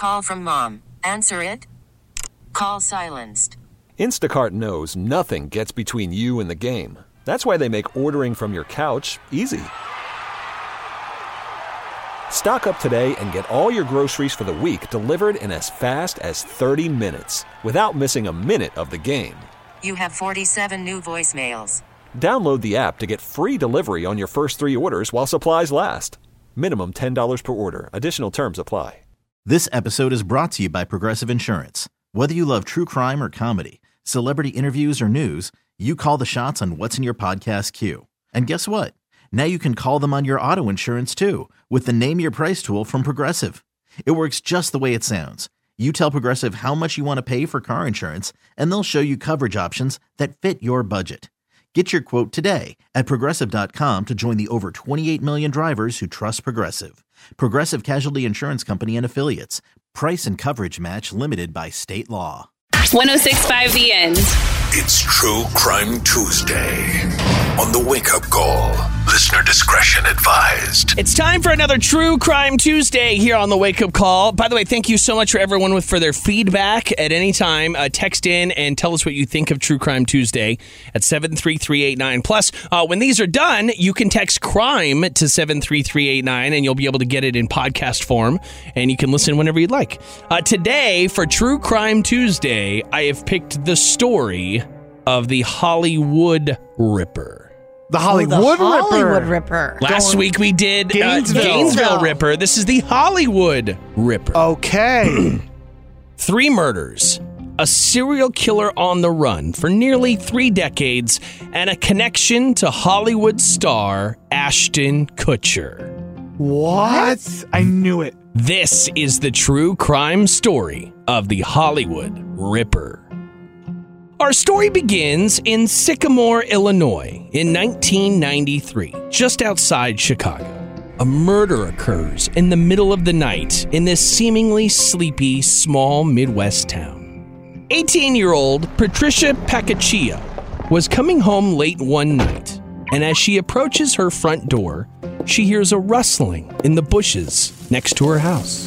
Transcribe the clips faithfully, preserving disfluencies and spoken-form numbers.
call from mom. Answer it. Call silenced. Instacart knows nothing gets between you and the game. That's why they make ordering from your couch easy. Stock up today and get all your groceries for the week delivered in as fast as thirty minutes without missing a minute of the game. You have forty-seven new voicemails. Download the app to get free delivery on your first three orders while supplies last. Minimum ten dollars per order. Additional terms apply. This episode is brought to you by Progressive Insurance. Whether you love true crime or comedy, celebrity interviews or news, you call the shots on what's in your podcast queue. And guess what? Now you can call them on your auto insurance too with the Name Your Price tool from Progressive. It works just the way it sounds. You tell Progressive how much you want to pay for car insurance, and they'll show you coverage options that fit your budget. Get your quote today at Progressive dot com to join the over twenty-eight million drivers who trust Progressive. Progressive Casualty Insurance Company and Affiliates. Price and coverage match limited by state law. one oh six point five The End. It's True Crime Tuesday on the Wake Up Call. Listener discretion advised. It's time for another True Crime Tuesday here on the Wake Up Call. By the way, thank you so much for everyone with for their feedback at any time. Uh, text in and tell us what you think of True Crime Tuesday at seven three three eight nine. Plus, uh, when these are done, you can text crime to seven three three eight nine and you'll be able to get it in podcast form and you can listen whenever you'd like. Uh, today, for True Crime Tuesday, I have picked the story of the Hollywood Ripper. The Hollywood, oh, the Ripper. Hollywood Ripper. Last week we did Gainesville. Uh, Gainesville Ripper. This is the Hollywood Ripper. Okay. Three murders, a serial killer on the run for nearly three decades, and a connection to Hollywood star Ashton Kutcher. What? I knew it. This is the true crime story of the Hollywood Ripper. Our story begins in Sycamore, Illinois in nineteen ninety-three, just outside Chicago. A murder occurs in the middle of the night in this seemingly sleepy, small Midwest town. eighteen-year-old Patricia Pacaccio was coming home late one night, and as she approaches her front door, she hears a rustling in the bushes next to her house.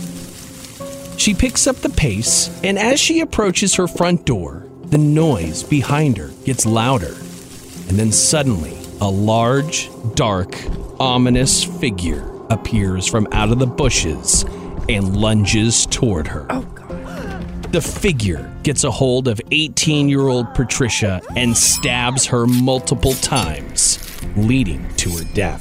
She picks up the pace, and as she approaches her front door, the noise behind her gets louder, and then suddenly a large, dark, ominous figure appears from out of the bushes and lunges toward her. Oh, God. The figure gets a hold of eighteen-year-old Patricia and stabs her multiple times, leading to her death.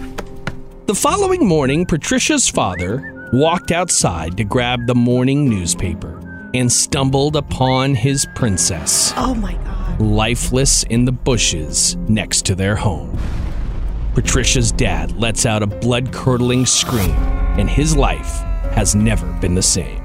The following morning, Patricia's father walked outside to grab the morning newspaper and stumbled upon his princess. Oh, my God. Lifeless in the bushes next to their home. Patricia's dad lets out a blood-curdling scream, and his life has never been the same.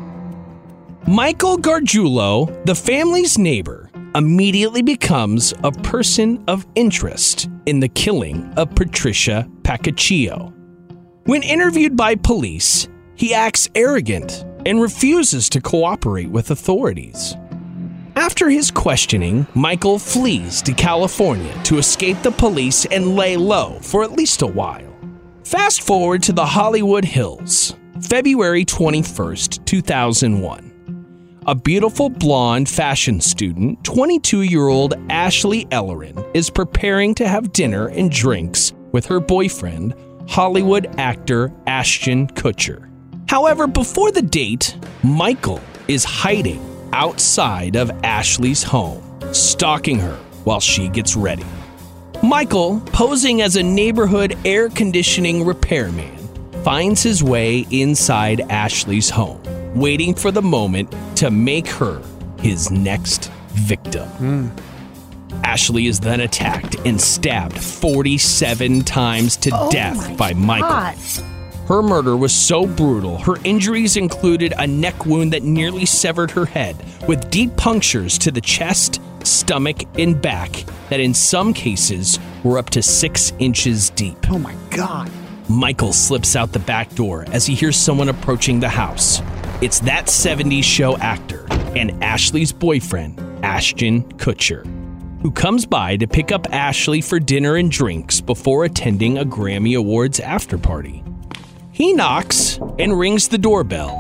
Michael Gargiulo, the family's neighbor, immediately becomes a person of interest in the killing of Patricia Pacaccio. When interviewed by police, he acts arrogant and refuses to cooperate with authorities. After his questioning, Michael flees to California to escape the police and lay low for at least a while. Fast forward to the Hollywood Hills, February twenty-first, two thousand one. A beautiful blonde fashion student, twenty-two-year-old Ashley Ellerin, is preparing to have dinner and drinks with her boyfriend, Hollywood actor Ashton Kutcher. However, before the date, Michael is hiding outside of Ashley's home, stalking her while she gets ready. Michael, posing as a neighborhood air conditioning repairman, finds his way inside Ashley's home, waiting for the moment to make her his next victim. Mm. Ashley is then attacked and stabbed forty-seven times to oh death by Michael. God. Her murder was so brutal, her injuries included a neck wound that nearly severed her head, with deep punctures to the chest, stomach, and back that in some cases were up to six inches deep. Oh my God. Michael slips out the back door as he hears someone approaching the house. It's that seventies show actor and Ashley's boyfriend, Ashton Kutcher, who comes by to pick up Ashley for dinner and drinks before attending a Grammy Awards after party. He knocks and rings the doorbell,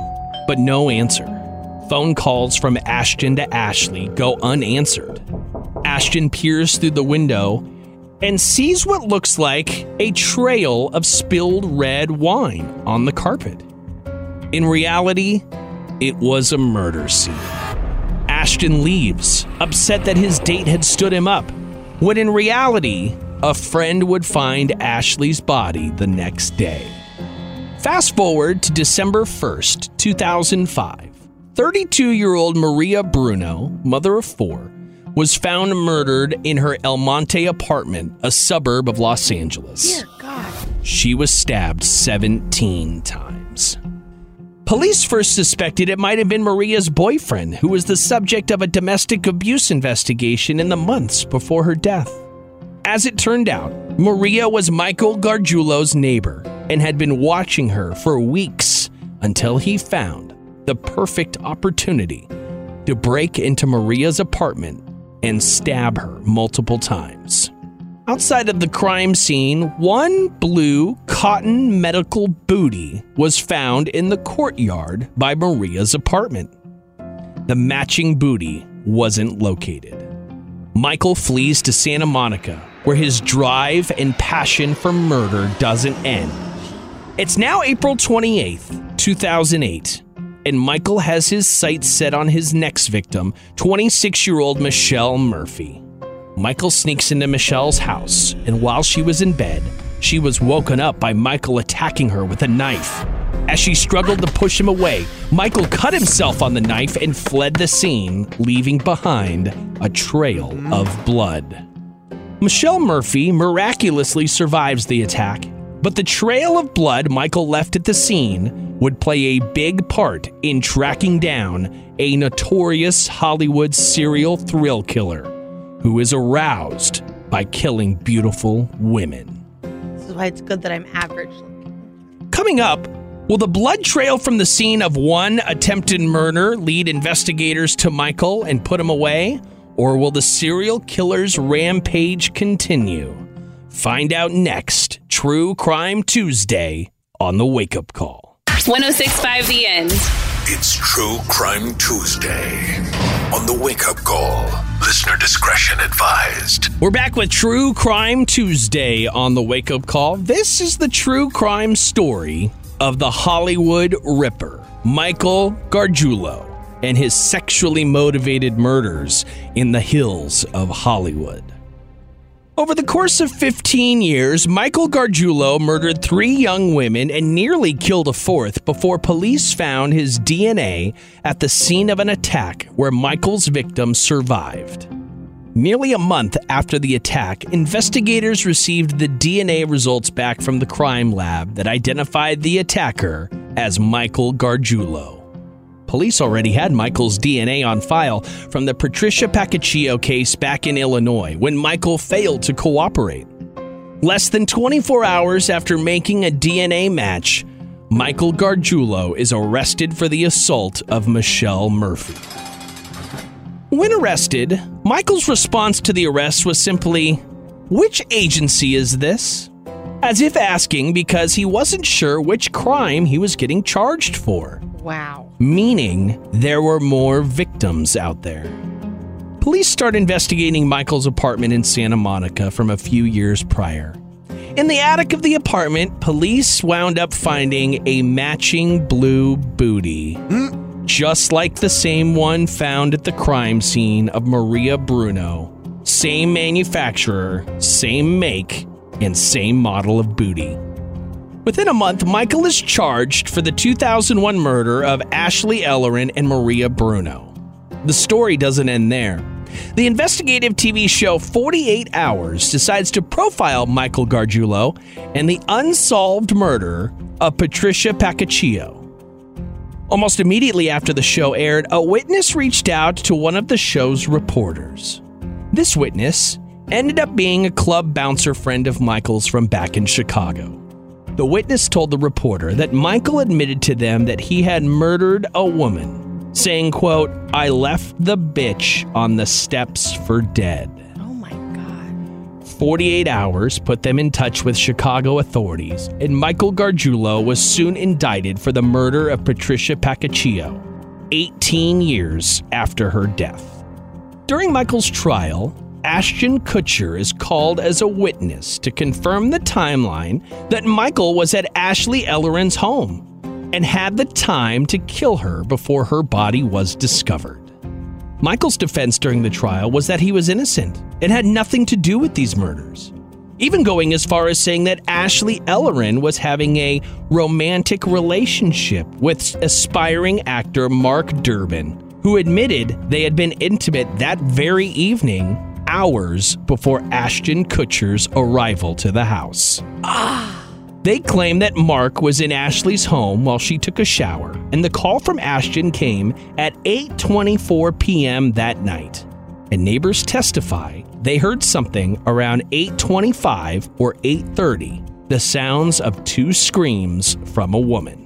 but no answer. Phone calls from Ashton to Ashley go unanswered. Ashton peers through the window and sees what looks like a trail of spilled red wine on the carpet. In reality, it was a murder scene. Ashton leaves, upset that his date had stood him up, when in reality, a friend would find Ashley's body the next day. Fast forward to December first, two thousand five. thirty-two-year-old Maria Bruno, mother of four, was found murdered in her El Monte apartment, a suburb of Los Angeles. Dear God. She was stabbed seventeen times. Police first suspected it might have been Maria's boyfriend, who was the subject of a domestic abuse investigation in the months before her death. As it turned out, Maria was Michael Gargiulo's neighbor and had been watching her for weeks until he found the perfect opportunity to break into Maria's apartment and stab her multiple times. Outside of the crime scene, one blue cotton medical bootie was found in the courtyard by Maria's apartment. The matching bootie wasn't located. Michael flees to Santa Monica, where his drive and passion for murder doesn't end. It's now April twenty-eighth, two thousand eight, and Michael has his sights set on his next victim, twenty-six-year-old Michelle Murphy. Michael sneaks into Michelle's house, and while she was in bed, she was woken up by Michael attacking her with a knife. As she struggled to push him away, Michael cut himself on the knife and fled the scene, leaving behind a trail of blood. Michelle Murphy miraculously survives the attack, but the trail of blood Michael left at the scene would play a big part in tracking down a notorious Hollywood serial thrill killer who is aroused by killing beautiful women. This is why it's good that I'm average looking. Coming up, will the blood trail from the scene of one attempted murder lead investigators to Michael and put him away? Or will the serial killer's rampage continue? Find out next. True Crime Tuesday on the Wake Up Call. ten sixty-five The End. It's True Crime Tuesday on the Wake Up Call. Listener discretion advised. We're back with True Crime Tuesday on the Wake Up Call. This is the true crime story of the Hollywood Ripper, Michael Gargiulo, and his sexually motivated murders in the hills of Hollywood. Over the course of fifteen years, Michael Gargiulo murdered three young women and nearly killed a fourth before police found his D N A at the scene of an attack where Michael's victim survived. Nearly a month after the attack, investigators received the D N A results back from the crime lab that identified the attacker as Michael Gargiulo. Police already had Michael's D N A on file from the Patricia Paccaccio case back in Illinois when Michael failed to cooperate. Less than twenty-four hours after making a D N A match, Michael Gargiulo is arrested for the assault of Michelle Murphy. When arrested, Michael's response to the arrest was simply, "Which agency is this?" As if asking because he wasn't sure which crime he was getting charged for. Wow. Meaning there were more victims out there. Police start investigating Michael's apartment in Santa Monica from a few years prior. In the attic of the apartment, police wound up finding a matching blue bootie, mm. just like the same one found at the crime scene of Maria Bruno. Same manufacturer, same make, and same model of bootie. Within a month, Michael is charged for the two thousand one murder of Ashley Ellerin and Maria Bruno. The story doesn't end there. The investigative T V show forty-eight hours decides to profile Michael Gargiulo and the unsolved murder of Patricia Paccaccio. Almost immediately after the show aired, a witness reached out to one of the show's reporters. This witness ended up being a club bouncer friend of Michael's from back in Chicago. The witness told the reporter that Michael admitted to them that he had murdered a woman, saying, quote, "I left the bitch on the steps for dead." Oh my God. forty-eight hours put them in touch with Chicago authorities, and Michael Gargiulo was soon indicted for the murder of Patricia Paccaccio, eighteen years after her death. During Michael's trial, Ashton Kutcher is called as a witness to confirm the timeline that Michael was at Ashley Ellerin's home and had the time to kill her before her body was discovered. Michael's defense during the trial was that he was innocent and had nothing to do with these murders, even going as far as saying that Ashley Ellerin was having a romantic relationship with aspiring actor Mark Durbin, who admitted they had been intimate that very evening, hours before Ashton Kutcher's arrival to the house. Ah. They claim that Mark was in Ashley's home while she took a shower, and the call from Ashton came at eight twenty-four p.m. that night. And neighbors testify they heard something around eight twenty-five or eight thirty, the sounds of two screams from a woman.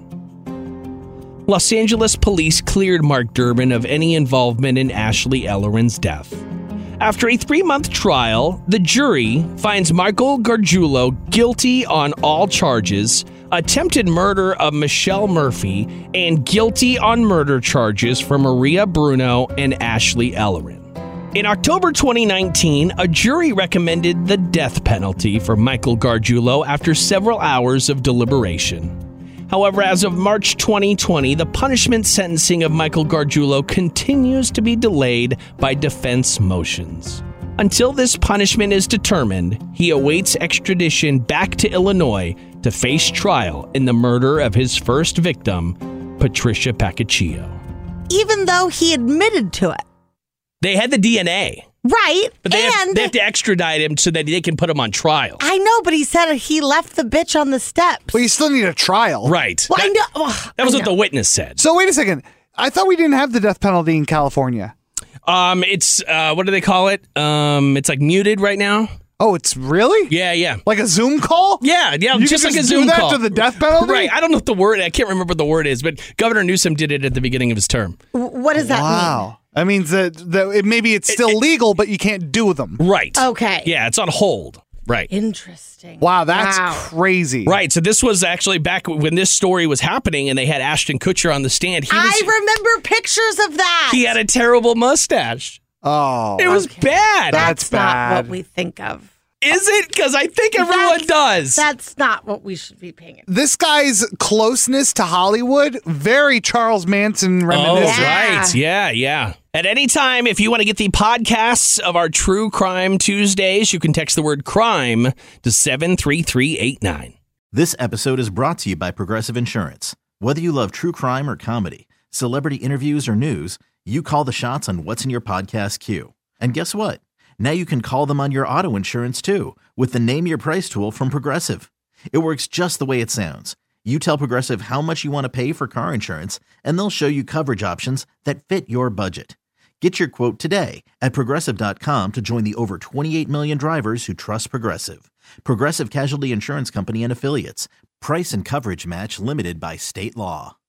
Los Angeles police cleared Mark Durbin of any involvement in Ashley Ellerin's death. After a three-month trial, the jury finds Michael Gargiulo guilty on all charges, attempted murder of Michelle Murphy, and guilty on murder charges for Maria Bruno and Ashley Ellerin. In October twenty nineteen, a jury recommended the death penalty for Michael Gargiulo after several hours of deliberation. However, as of March twenty twenty, the punishment sentencing of Michael Gargiulo continues to be delayed by defense motions. Until this punishment is determined, he awaits extradition back to Illinois to face trial in the murder of his first victim, Patricia Paccaccio. Even though he admitted to it. They had the D N A. Right. But they, and have, they have to extradite him so that they can put him on trial. I know, but he said he left the bitch on the steps. Well, you still need a trial. Right. Well, that, I know. Well, that was I what know. the witness said. So wait a second. I thought we didn't have the death penalty in California. Um, It's, uh, what do they call it? Um, It's like muted right now. Oh, it's really? Yeah, yeah. Like a Zoom call? Yeah, yeah, You just can like just a Zoom do that call. to the death penalty? Right. I don't know what the word, I can't remember what the word is, but Governor Newsom did it at the beginning of his term. W- What does that mean? Wow. That means that, that it, maybe it's still It- it- legal, but you can't do them. Right. Okay. Yeah, it's on hold. Right. Interesting. Wow, that's Wow. crazy. Right. So this was actually back when this story was happening and they had Ashton Kutcher on the stand. He was, I remember pictures of that. He had a terrible mustache. Oh. It was Okay. bad. That's That's not bad. what we think of. Is it? Because I think everyone That's- does. That's not what we should be paying attention. This guy's closeness to Hollywood, very Charles Manson Oh, reminiscent. Yeah. right. Yeah, yeah. At any time, if you want to get the podcasts of our True Crime Tuesdays, you can text the word crime to seven three three eight nine. This episode is brought to you by Progressive Insurance. Whether you love true crime or comedy, celebrity interviews or news, you call the shots on what's in your podcast queue. And guess what? Now you can call them on your auto insurance too with the Name Your Price tool from Progressive. It works just the way it sounds. You tell Progressive how much you want to pay for car insurance, and they'll show you coverage options that fit your budget. Get your quote today at Progressive dot com to join the over twenty-eight million drivers who trust Progressive. Progressive Casualty Insurance Company and Affiliates. Price and coverage match limited by state law.